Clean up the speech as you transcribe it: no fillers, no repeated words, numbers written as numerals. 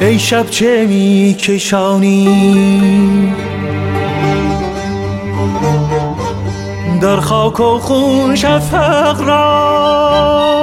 ای شب چه می کشانی در خاک و خون شفق را